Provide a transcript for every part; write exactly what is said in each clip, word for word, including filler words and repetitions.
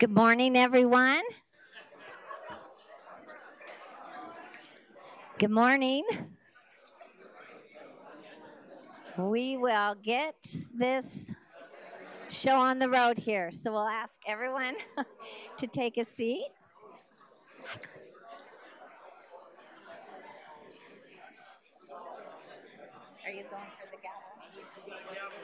Good morning, everyone. Good morning. We will get this show on the road here. So we'll ask everyone to take a seat. Are you going for the gavel?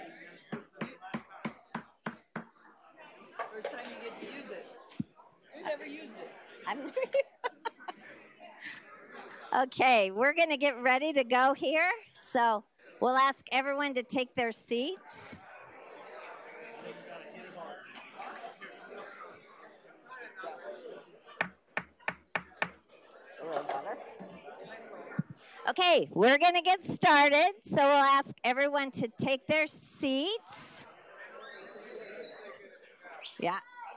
First time you get to use it. You never used it. I'm Okay, we're going to get ready to go here. So we'll ask everyone to take their seats. It's a little better. Okay, we're going to get started. So we'll ask everyone to take their seats. Yeah.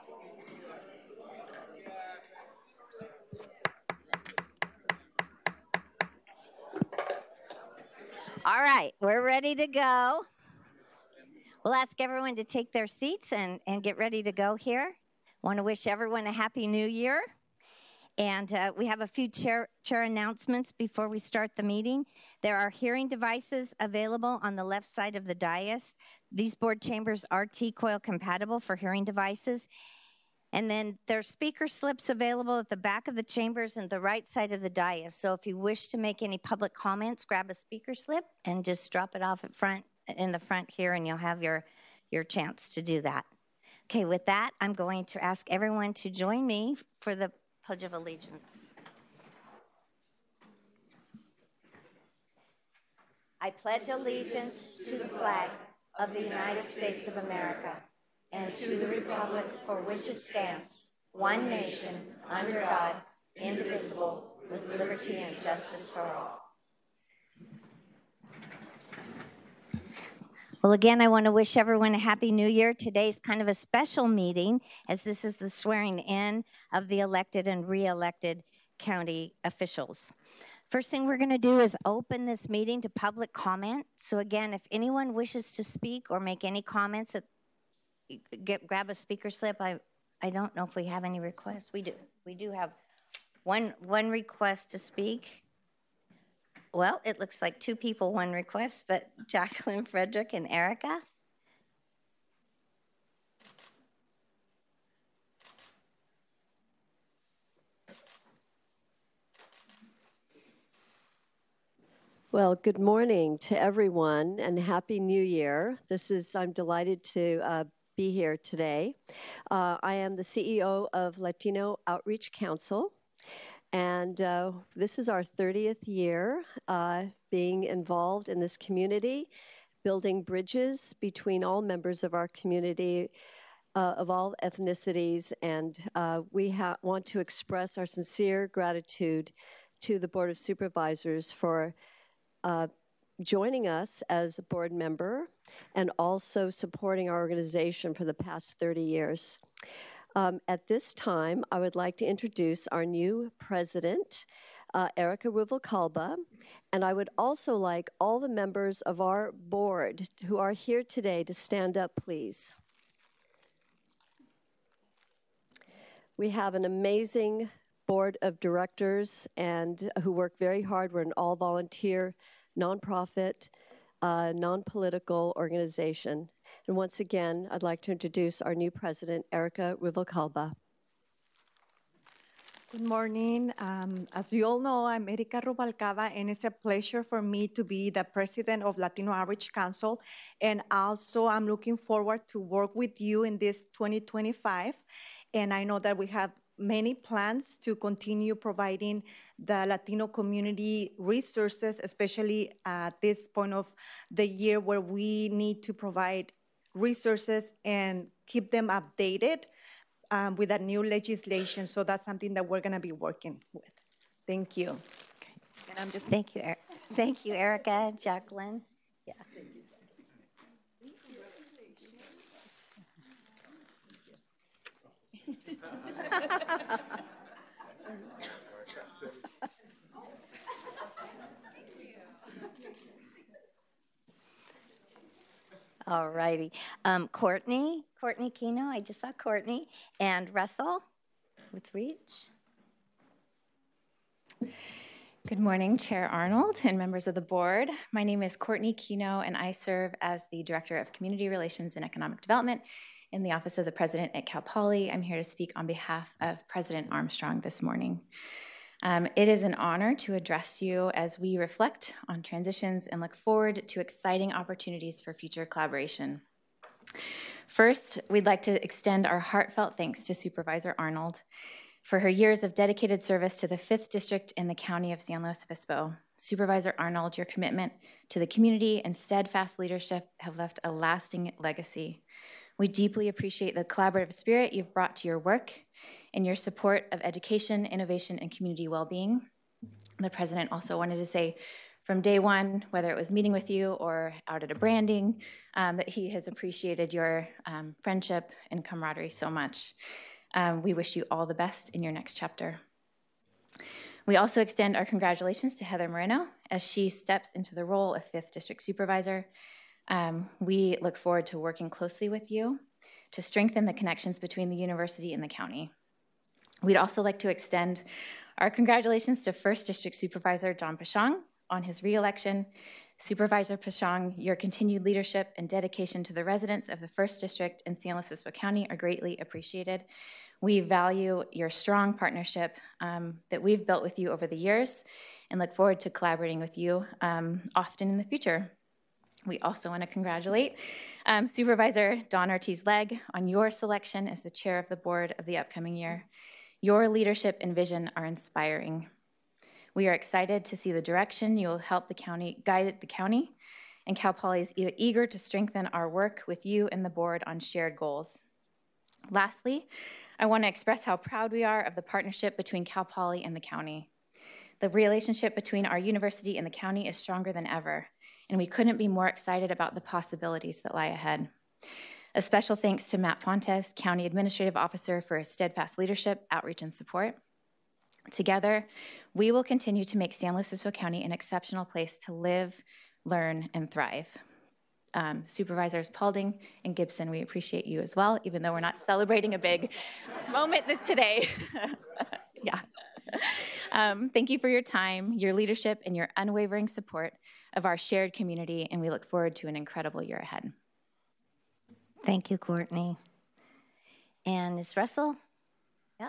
All right, we're ready to go. We'll ask everyone to take their seats and, and get ready to go here. Want to wish everyone a happy new year. And uh, we have a few chair, chair announcements before we start the meeting. There are hearing devices available on the left side of the dais. These board chambers are T-coil compatible for hearing devices. And then there's speaker slips available at the back of the chambers and the right side of the dais. So if you wish to make any public comments, grab a speaker slip and just drop it off at front in the front here, and you'll have your, your chance to do that. Okay, with that, I'm going to ask everyone to join me for the Pledge of Allegiance. I pledge allegiance to the flag of the United States of America and to the republic for which it stands, one nation, under God, indivisible, with liberty and justice for all. Well, again, I want to wish everyone a happy new year. Today's kind of a special meeting, as this is the swearing in of the elected and re-elected county officials. First thing we're going to do is open this meeting to public comment. So again, if anyone wishes to speak or make any comments, get, grab a speaker slip. I, I don't know if we have any requests. We do. We do have one, one request to speak. Well, it looks like two people, one request, but Jacqueline, Frederick, and Erica. Well, good morning to everyone and Happy New Year. This is, I'm delighted to uh, be here today. Uh, I am the C E O of Latino Outreach Council, and uh, this is our thirtieth year uh, being involved in this community, building bridges between all members of our community uh, of all ethnicities, and uh, we ha- want to express our sincere gratitude to the Board of Supervisors for Uh, joining us as a board member and also supporting our organization for the past thirty years. Um, at this time, I would like to introduce our new president, uh, Erica Ruvalcaba, and I would also like all the members of our board who are here today to stand up, please. We have an amazing board of directors and who work very hard. We're an all-volunteer, nonprofit, uh, non-political organization. And once again, I'd like to introduce our new president, Erica Ruvalcaba. Good morning. Um, as you all know, I'm Erica Ruvalcaba, and it's a pleasure for me to be the president of Latino Outreach Council. And also, I'm looking forward to work with you in this twenty twenty-five. And I know that we have many plans to continue providing the Latino community resources, especially at this point of the year where we need to provide resources and keep them updated um, with that new legislation. So that's something that we're going to be working with. Thank you. Okay. And I'm just thank you, er- thank you, Erica, Jacqueline. Yeah. All righty. Um, Courtney, Courtney Kino, I just saw Courtney, and Russell with Reach. Good morning, Chair Arnold and members of the board. My name is Courtney Kino, and I serve as the Director of Community Relations and Economic Development in the Office of the President at Cal Poly. I'm here to speak on behalf of President Armstrong this morning. Um, it is an honor to address you as we reflect on transitions and look forward to exciting opportunities for future collaboration. First, we'd like to extend our heartfelt thanks to Supervisor Arnold for her years of dedicated service to the fifth District in the County of San Luis Obispo. Supervisor Arnold, your commitment to the community and steadfast leadership have left a lasting legacy. We deeply appreciate the collaborative spirit you've brought to your work and your support of education, innovation, and community well-being. The President also wanted to say from day one, whether it was meeting with you or out at a branding, um, that he has appreciated your um, friendship and camaraderie so much. Um, we wish you all the best in your next chapter. We also extend our congratulations to Heather Moreno as she steps into the role of fifth District Supervisor. Um, we look forward to working closely with you to strengthen the connections between the university and the county. We'd also like to extend our congratulations to first District Supervisor John Pashang on his re-election. Supervisor Pashang, your continued leadership and dedication to the residents of the first District in San Luis Obispo County are greatly appreciated. We value your strong partnership um, that we've built with you over the years and look forward to collaborating with you um, often in the future. We also want to congratulate um, Supervisor Don Ortiz-Legg on your selection as the chair of the board of the upcoming year. Your leadership and vision are inspiring. We are excited to see the direction you will help the county, guide the county, and Cal Poly is eager to strengthen our work with you and the board on shared goals. Lastly, I want to express how proud we are of the partnership between Cal Poly and the county. The relationship between our university and the county is stronger than ever, and we couldn't be more excited about the possibilities that lie ahead. A special thanks to Matt Pontes, County Administrative Officer, for his steadfast leadership, outreach, and support. Together, we will continue to make San Luis Obispo County an exceptional place to live, learn, and thrive. Um, Supervisors Paulding and Gibson, we appreciate you as well, even though we're not celebrating a big moment this today. Yeah. Um, thank you for your time, your leadership, and your unwavering support of our shared community, and we look forward to an incredible year ahead. Thank you, Courtney. And is Russell? Yeah.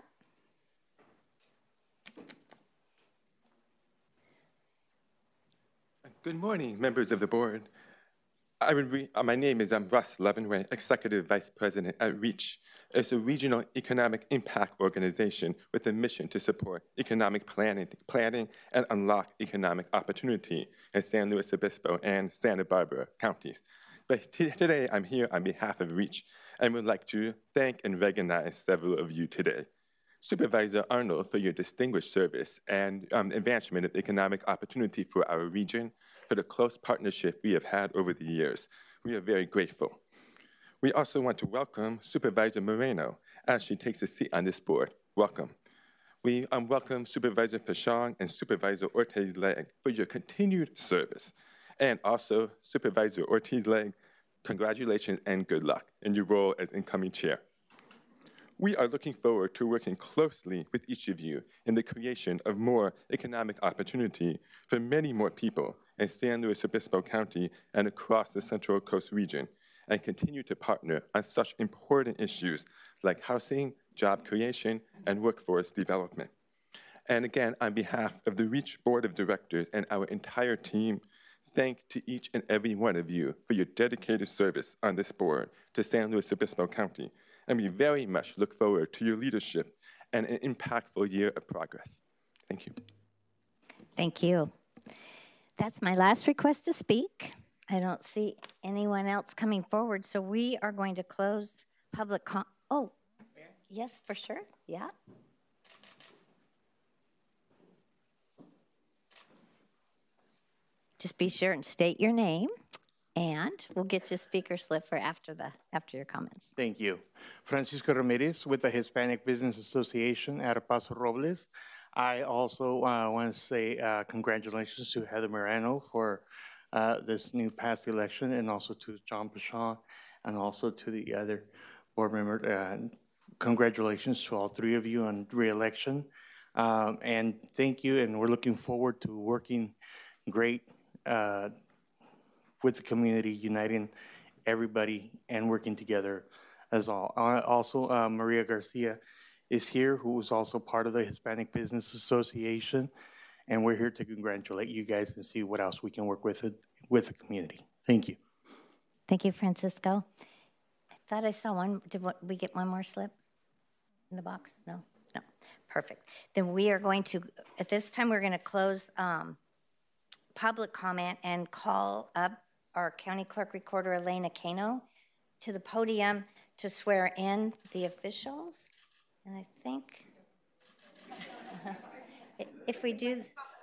Good morning, members of the board. I would re uh, my name is um, Russ Levenway, Executive Vice President at REACH. It's a regional economic impact organization with a mission to support economic planning, planning and unlock economic opportunity in San Luis Obispo and Santa Barbara counties. But today I'm here on behalf of REACH and would like to thank and recognize several of you today. Supervisor Arnold, for your distinguished service and um, advancement of economic opportunity for our region, for the close partnership we have had over the years. We are very grateful. We also want to welcome Supervisor Moreno as she takes a seat on this board. Welcome. We um, welcome Supervisor Pashang and Supervisor Ortiz-Legg for your continued service. And also, Supervisor Ortiz-Legg, congratulations and good luck in your role as incoming chair. We are looking forward to working closely with each of you in the creation of more economic opportunity for many more people in San Luis Obispo County and across the Central Coast region, and continue to partner on such important issues like housing, job creation, and workforce development. And again, on behalf of the REACH Board of Directors and our entire team, thank to each and every one of you for your dedicated service on this board to San Luis Obispo County. And we very much look forward to your leadership and an impactful year of progress. Thank you. Thank you. That's my last request to speak. I don't see anyone else coming forward, so we are going to close public com- Oh, yes, for sure, yeah. Just be sure and state your name, and we'll get you a speaker slip for after the after your comments. Thank you. Francisco Ramirez with the Hispanic Business Association at Paso Robles. I also uh, want to say uh, congratulations to Heather Moreno for uh, this new past election, and also to John Pashon, and also to the other board member. Uh, congratulations to all three of you on re-election. Um, and thank you, and we're looking forward to working great uh, with the community, uniting everybody and working together as all. Uh, also, uh, Maria Garcia is here, who is also part of the Hispanic Business Association, and we're here to congratulate you guys and see what else we can work with it, with the community. Thank you. Thank you, Francisco. I thought I saw one. Did we get one more slip in the box? No? No. Perfect. Then we are going to, at this time, we're going to close um, public comment and call up our County Clerk Recorder, Elena Cano, to the podium to swear in the officials. And I think uh, if we do,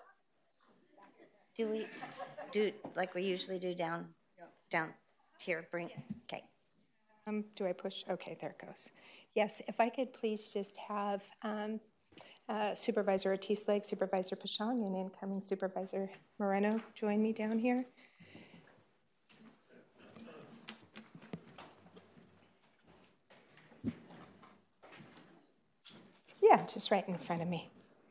do we do like we usually do down, down here, bring, okay. Um, do I push? Okay, there it goes. Yes, if I could please just have um, uh, Supervisor Ortiz-Leg, Supervisor Pashon, and incoming Supervisor Moreno join me down here. Yeah, just right in front of me.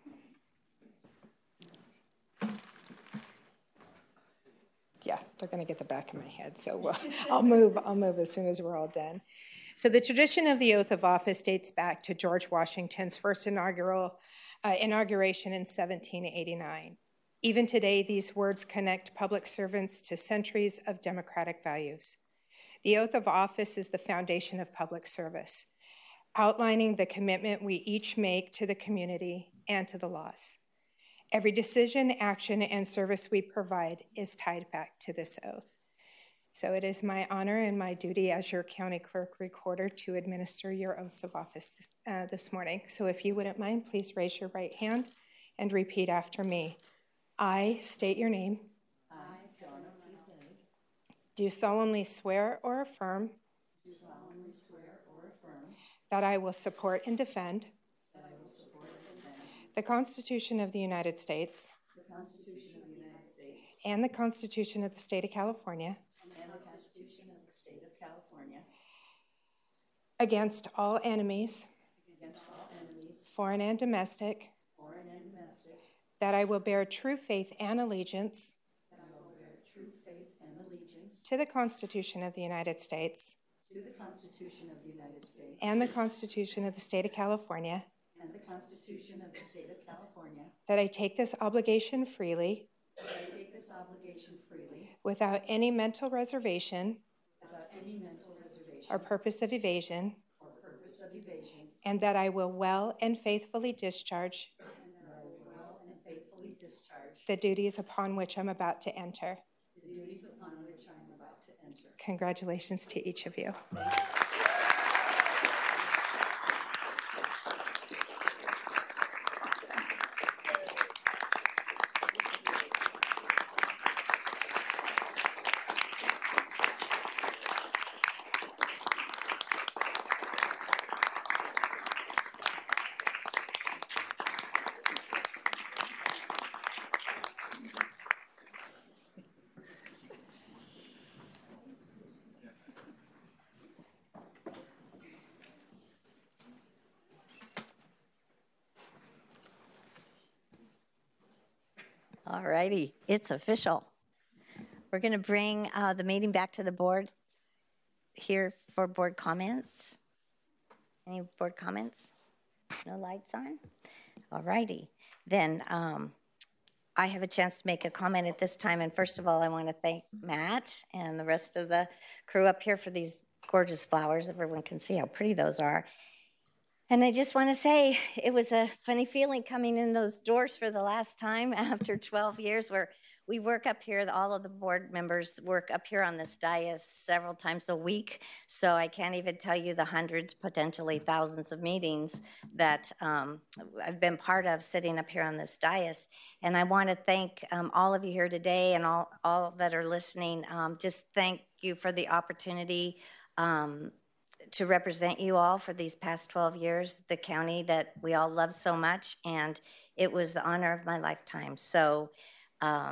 Yeah, they're going to get the back of my head, so we'll, I'll move. I'll move as soon as we're all done. So the tradition of the oath of office dates back to George Washington's first inaugural uh, inauguration in seventeen eighty-nine. Even today, these words connect public servants to centuries of democratic values. The oath of office is the foundation of public service, outlining the commitment we each make to the community and to the laws. Every decision, action, and service we provide is tied back to this oath. So it is my honor and my duty as your County Clerk Recorder to administer your oaths of office this, uh, this morning. So if you wouldn't mind, please raise your right hand and repeat after me. I state your name. I, John Ortiz-Leg, do solemnly swear or affirm do solemnly swear or affirm that I will support and defend that I will support and defend the Constitution of the United States the Constitution of the United States and the Constitution of the State of California and the Constitution of the State of California against all enemies, against all enemies, foreign and domestic, foreign and domestic, that I will bear true faith and allegiance that I will bear true faith and allegiance to the Constitution of the United States to the Constitution of the United States and the Constitution of the State of California, and the Constitution of the State of California, that I take this obligation freely that I take this obligation freely without any mental reservation without any mental reservation or purpose of evasion, or purpose of evasion, and that I will well and faithfully discharge and that I will well and faithfully discharge the duties upon which I'm about to enter. the duties upon which I am about to enter. Congratulations to each of you. All righty, it's official. We're going to bring uh, the meeting back to the board here for board comments. Any board comments? No lights on? All righty. Then um, I have a chance to make a comment at this time. And first of all, I want to thank Matt and the rest of the crew up here for these gorgeous flowers. Everyone can see how pretty those are. And I just want to say it was a funny feeling coming in those doors for the last time after twelve years, where we work up here. All of the board members work up here on this dais several times a week. So I can't even tell you the hundreds, potentially thousands of meetings that um, I've been part of sitting up here on this dais. And I want to thank um, all of you here today and all, all that are listening. Um, just thank you for the opportunity um, to represent you all for these past twelve years, the county that we all love so much, and it was the honor of my lifetime. So um,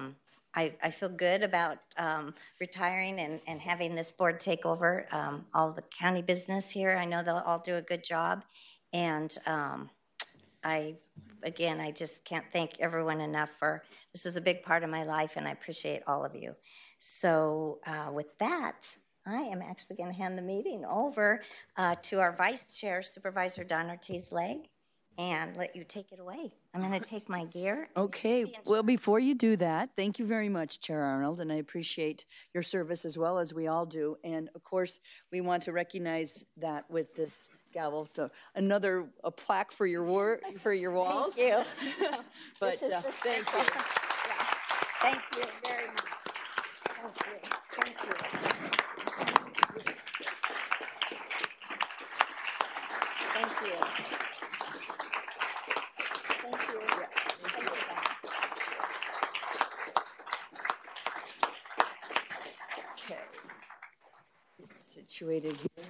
I, I feel good about um, retiring and, and having this board take over um, all the county business here. I know they'll all do a good job. And um, I, again, I just can't thank everyone enough for, this is a big part of my life, and I appreciate all of you. So uh, with that, I am actually going to hand the meeting over uh, to our Vice Chair, Supervisor Don Ortiz-Legg, and let you take it away. I'm going to take my gear. Okay, well, before you do that, thank you very much, Chair Arnold, and I appreciate your service as well, as we all do. And of course, we want to recognize that with this gavel. So another a plaque for your work, for your walls. Thank you. But uh, thank you. Yeah. Thank you very much. Thank you. Thank you. Thank you. Thank you. Yeah. Thank you. Okay, it's situated here.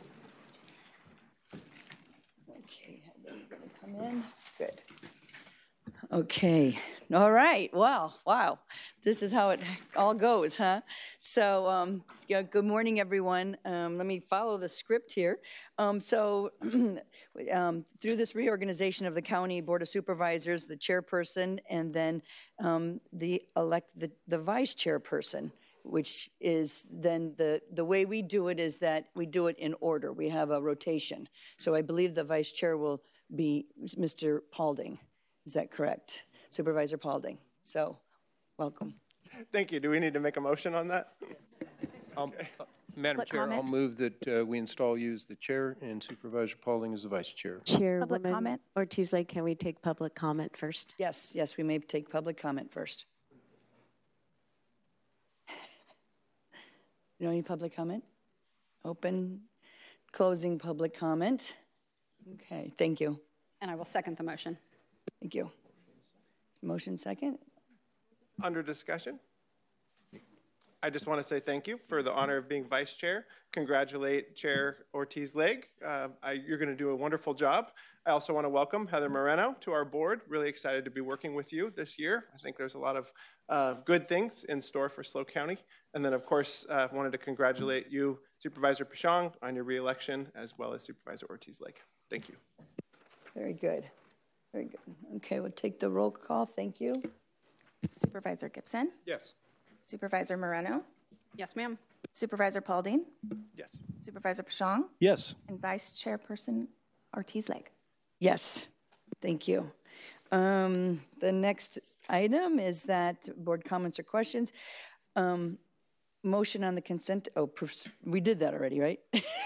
Okay, are you going to come in? Good. Okay, all right. Wow, wow. This is how it all goes, huh? So, um, yeah, good morning, everyone. Um, let me follow the script here. Um, so, um, through this reorganization of the County Board of Supervisors, the chairperson, and then um, the elect the, the vice chairperson, which is then the, the way we do it is that we do it in order. We have a rotation. So I believe the vice chair will be Mister Paulding. Is that correct? Supervisor Paulding. So, welcome. Thank you. Do we need to make a motion on that? Um, uh, Madam Public Chair, comment? I'll move that uh, we install you as the chair and Supervisor Paulding as the vice chair. Chairwoman Public comment? Ortiz-Legg, can we take public comment first? Yes, yes, we may take public comment first. You know any public comment? Open, closing public comment. Okay, thank you. And I will second the motion. Thank you. Motion second. Under discussion? I just want to say thank you for the honor of being vice chair. Congratulate Chair Ortiz-Legg. Uh, I, you're going to do a wonderful job. I also want to welcome Heather Moreno to our board. Really excited to be working with you this year. I think there's a lot of uh, good things in store for SLO County. And then, of course, I uh, wanted to congratulate you, Supervisor Pashang, on your reelection, as well as Supervisor Ortiz-Legg. Thank you. Very good. Very good. Okay, we'll take the roll call. Thank you. Supervisor Gibson? Yes. Supervisor Moreno? Yes, ma'am. Supervisor Paulding? Yes. Supervisor Pashang? Yes. And Vice Chairperson Ortiz-Legg? Yes, thank you. Um, the next item is that board comments or questions. Um, motion on the consent. Oh, we did that already, right?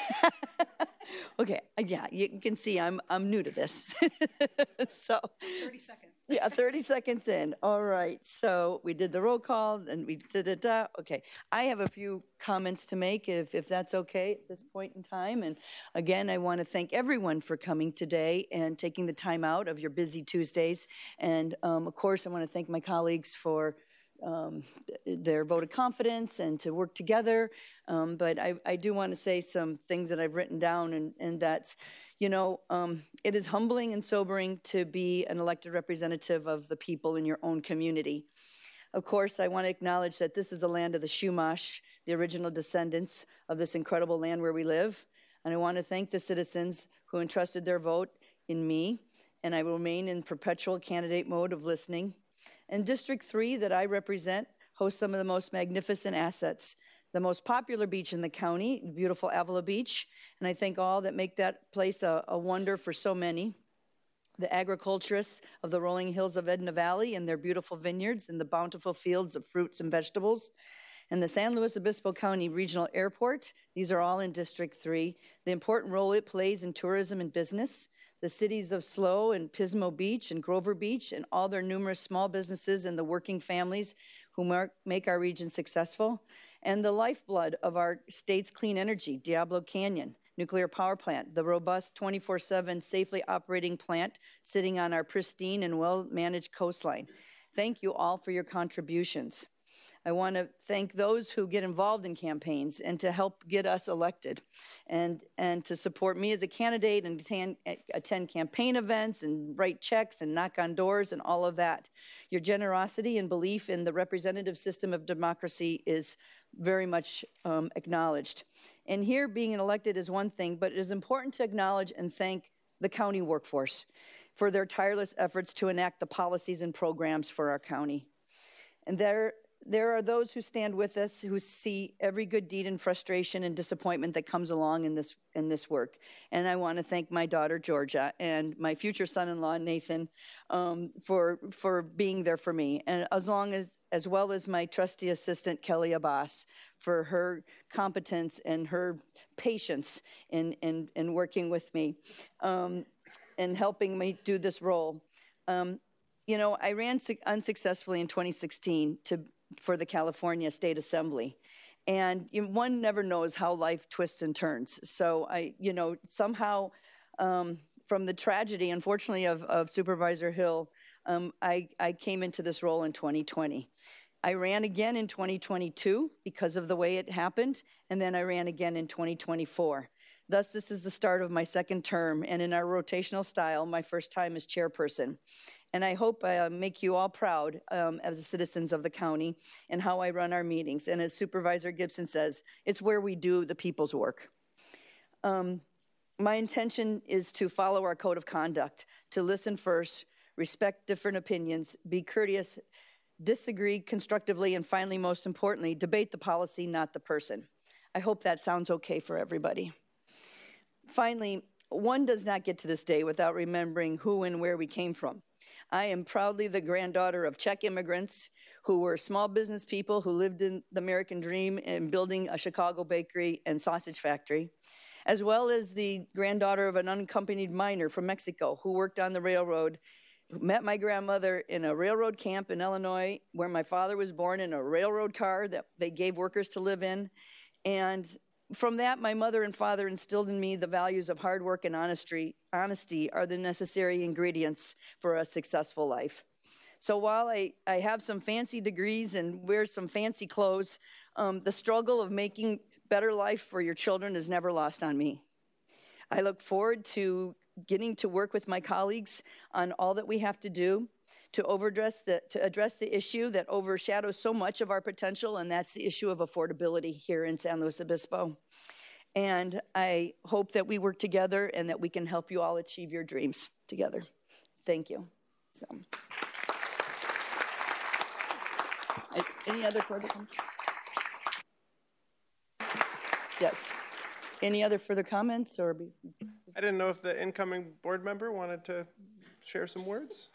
Okay, yeah, you can see I'm I'm new to this. So thirty seconds. Yeah, thirty seconds in. All right, so we did the roll call and we da da da. Okay, I have a few comments to make if, if that's okay at this point in time. And again, I want to thank everyone for coming today and taking the time out of your busy Tuesdays. And um, of course, I want to thank my colleagues for Um, their vote of confidence and to work together. Um, but I, I do want to say some things that I've written down, and, and that's, you know, um, it is humbling and sobering to be an elected representative of the people in your own community. Of course, I want to acknowledge that this is a land of the Chumash, the original descendants of this incredible land where we live. And I want to thank the citizens who entrusted their vote in me, and I will remain in perpetual candidate mode of listening. And District three that I represent hosts some of the most magnificent assets. The most popular beach in the county, beautiful Avila Beach, and I thank all that make that place a, a wonder for so many. The agriculturists of the rolling hills of Edna Valley and their beautiful vineyards and the bountiful fields of fruits and vegetables. And the San Luis Obispo County Regional Airport, these are all in District three. The important role it plays in tourism and business. The cities of SLO and Pismo Beach and Grover Beach and all their numerous small businesses and the working families who mark, make our region successful. And the lifeblood of our state's clean energy, Diablo Canyon Nuclear Power Plant, the robust twenty-four seven safely operating plant sitting on our pristine and well-managed coastline. Thank you all for your contributions. I want to thank those who get involved in campaigns and to help get us elected, and, and to support me as a candidate and attend, attend campaign events and write checks and knock on doors and all of that. Your generosity and belief in the representative system of democracy is very much um, acknowledged. And here, being elected is one thing, but it is important to acknowledge and thank the county workforce for their tireless efforts to enact the policies and programs for our county. And there, there are those who stand with us who see every good deed and frustration and disappointment that comes along in this, in this work. And I want to thank my daughter, Georgia, and my future son-in-law, Nathan, um, for, for being there for me. And as long as, as well as my trusty assistant, Kelly Abbas, for her competence and her patience in, in, in working with me. Um, and helping me do this role. Um, you know, I ran su- unsuccessfully in twenty sixteen to, for the California State Assembly. And you know, one never knows how life twists and turns. So I, you know, somehow um, from the tragedy, unfortunately, of, of Supervisor Hill, um, I, I came into this role in twenty twenty. I ran again in twenty twenty-two because of the way it happened, and then I ran again in twenty twenty-four. Thus, this is the start of my second term, and in our rotational style, my first time as chairperson. And I hope I uh, make you all proud um, as the citizens of the county and how I run our meetings. And as Supervisor Gibson says, it's where we do the people's work. Um, my intention is to follow our code of conduct, to listen first, respect different opinions, be courteous, disagree constructively, and finally, most importantly, debate the policy, not the person. I hope that sounds okay for everybody. Finally, one does not get to this day without remembering who and where we came from. I am proudly the granddaughter of Czech immigrants who were small business people who lived in the American dream and building a Chicago bakery and sausage factory, as well as the granddaughter of an unaccompanied minor from Mexico who worked on the railroad, met my grandmother in a railroad camp in Illinois where my father was born in a railroad car that they gave workers to live in. And from that, my mother and father instilled in me the values of hard work and honesty. Honesty are the necessary ingredients for a successful life. So while I, I have some fancy degrees and wear some fancy clothes, um, the struggle of making better life for your children is never lost on me. I look forward to getting to work with my colleagues on all that we have to do to overaddress the, to address the issue that overshadows so much of our potential, and that's the issue of affordability here in San Luis Obispo. And I hope that we work together and that we can help you all achieve your dreams together. Thank you. So, any other further comments? Yes. Any other further comments? Or be... I didn't know if the incoming board member wanted to share some words.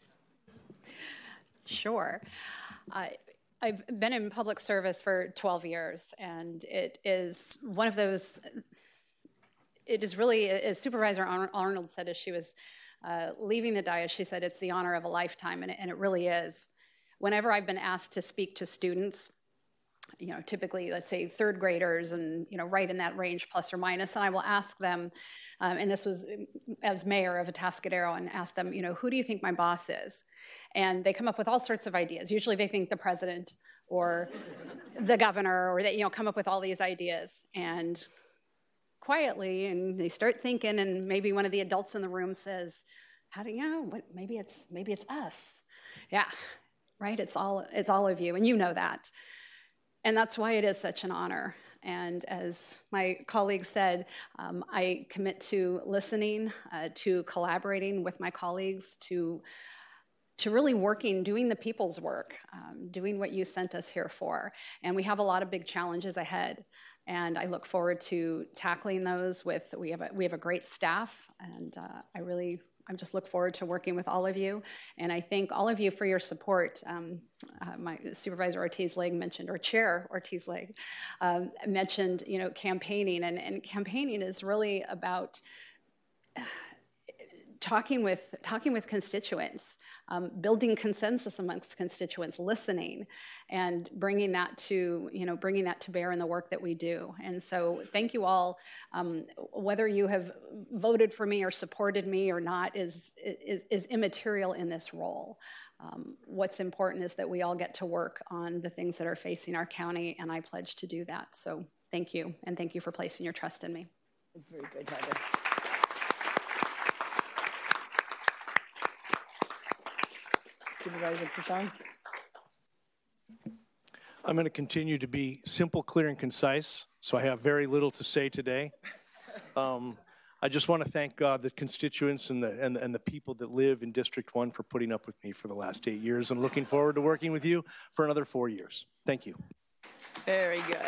Sure. Uh, I've been in public service for twelve years, and it is one of those, it is really, as Supervisor Arnold said as she was uh, leaving the dais, she said it's the honor of a lifetime, and it, and it really is. Whenever I've been asked to speak to students, you know, typically, let's say third graders and, you know, right in that range, plus or minus, and I will ask them, um, and this was as mayor of Atascadero, and ask them, you know, who do you think my boss is? And they come up with all sorts of ideas. Usually they think the president or the governor, or they, you know, come up with all these ideas. And quietly, and they start thinking, and maybe one of the adults in the room says, how do you know, what, maybe it's, maybe it's us. Yeah, right, it's all, it's all of you, and you know that. And that's why it is such an honor. And as my colleague said, um, I commit to listening, uh, to collaborating with my colleagues, to, to really working, doing the people's work, um, doing what you sent us here for. And we have a lot of big challenges ahead. And I look forward to tackling those with, we have a, we have a great staff, and uh, I really, I just look forward to working with all of you. And I thank all of you for your support. Um, uh, my Supervisor Ortiz-Legg mentioned, or Chair Ortiz-Legg um, mentioned, you know, campaigning. And, and campaigning is really about talking with talking with constituents, um, building consensus amongst constituents, listening, and bringing that to you know bringing that to bear in the work that we do. And so, thank you all. Um, whether you have voted for me or supported me or not is is, is immaterial in this role. Um, what's important is that we all get to work on the things that are facing our county, and I pledge to do that. So, thank you, and thank you for placing your trust in me. Very good, Heather. Supervisor Peschong. I'm going to continue to be simple, clear, and concise, so I have very little to say today. Um, I just want to thank God, the constituents and the, and, and the people that live in District one for putting up with me for the last eight years. I'm looking forward to working with you for another four years. Thank you. Very good.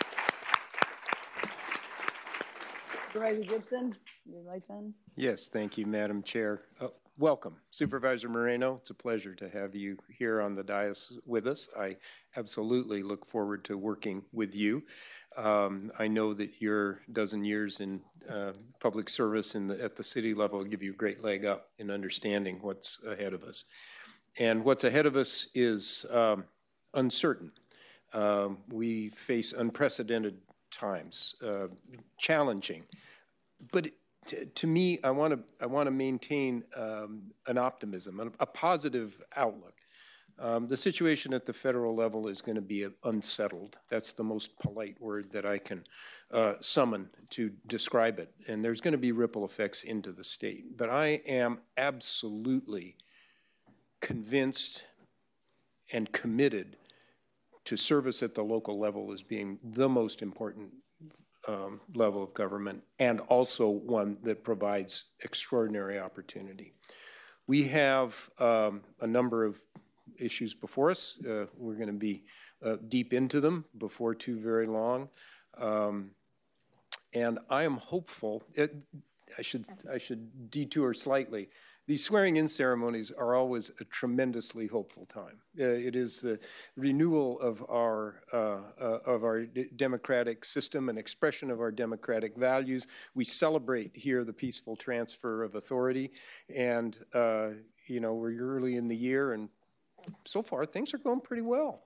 Supervisor Gibson, your lights on? Yes, thank you, Madam Chair. Uh, welcome, Supervisor Moreno. It's a pleasure to have you here on the dais with us. I absolutely look forward to working with you. Um, I know that your dozen years in uh, public service in the, at the city level will give you a great leg up in understanding what's ahead of us. And what's ahead of us is um, uncertain. Um, we face unprecedented times, uh, challenging. But to, to me, I want to I want to maintain um, an optimism, a, a positive outlook. Um, the situation at the federal level is going to be unsettled. That's the most polite word that I can uh, summon to describe it. And there's going to be ripple effects into the state. But I am absolutely convinced and committed to service at the local level as being the most important um, level of government, and also one that provides extraordinary opportunity. We have um, a number of issues before us. Uh, we're going to be uh, deep into them before too very long. Um, and I am hopeful, it, I should, I should detour slightly. These swearing-in ceremonies are always a tremendously hopeful time. Uh, it is the renewal of our uh, uh, of our d- democratic system, an expression of our democratic values. We celebrate here the peaceful transfer of authority, and uh, you know we're early in the year, and so far things are going pretty well.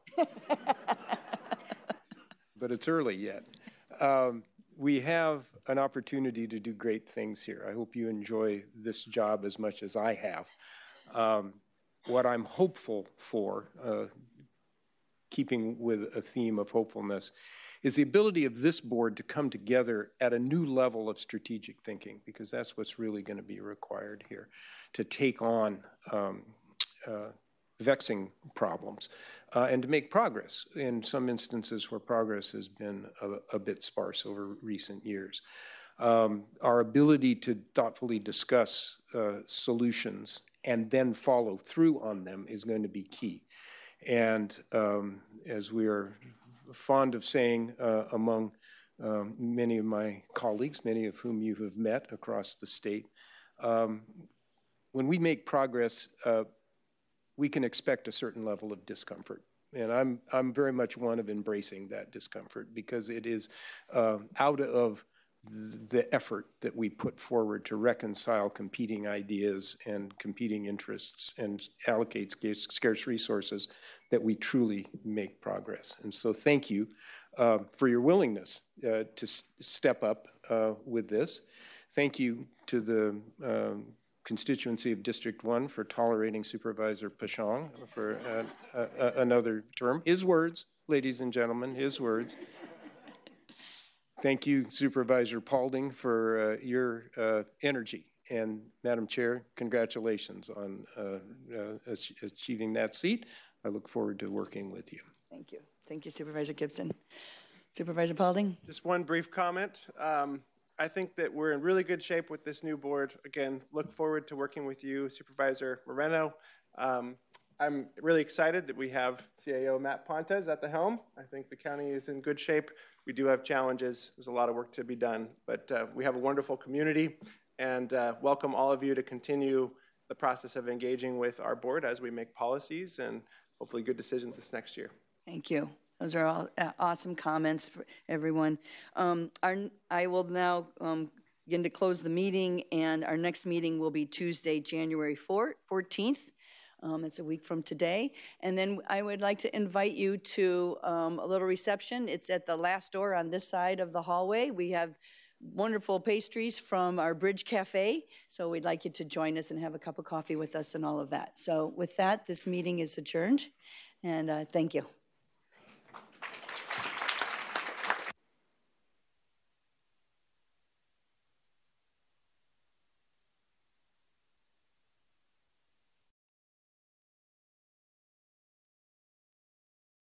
But it's early yet. Um, We have an opportunity to do great things here. I hope you enjoy this job as much as I have. Um, what I'm hopeful for, uh, keeping with a theme of hopefulness, is the ability of this board to come together at a new level of strategic thinking, because that's what's really going to be required here, to take on um, uh, vexing problems uh, and to make progress in some instances where progress has been a, a bit sparse over recent years. Um, our ability to thoughtfully discuss uh, solutions and then follow through on them is going to be key. And um, as we are fond of saying uh, among um, many of my colleagues, many of whom you have met across the state, um, when we make progress, uh, we can expect a certain level of discomfort. And I'm, I'm very much one of embracing that discomfort, because it is uh, out of the effort that we put forward to reconcile competing ideas and competing interests and allocate scarce, scarce resources that we truly make progress. And so thank you uh, for your willingness uh, to s- step up uh, with this. Thank you to the um, constituency of District one for tolerating Supervisor Peschong for uh, uh, another term. His words, ladies and gentlemen, his words. Thank you, Supervisor Paulding, for uh, your uh, energy. And Madam Chair, congratulations on uh, uh, achieving that seat. I look forward to working with you. Thank you. Thank you, Supervisor Gibson. Supervisor Paulding? Just one brief comment. Um, I think that we're in really good shape with this new board. Again, look forward to working with you, Supervisor Moreno. Um, I'm really excited that we have C A O Matt Pontes at the helm. I think the county is in good shape. We do have challenges. There's a lot of work to be done, but uh, we have a wonderful community, and uh, welcome all of you to continue the process of engaging with our board as we make policies and hopefully good decisions this next year. Thank you. Those are all uh, awesome comments for everyone. Um, our, I will now um, begin to close the meeting, and our next meeting will be Tuesday, January fourteenth. Um, it's a week from today. And then I would like to invite you to um, a little reception. It's at the last door on this side of the hallway. We have wonderful pastries from our Bridge Cafe. So we'd like you to join us and have a cup of coffee with us and all of that. So with that, this meeting is adjourned. And uh, thank you.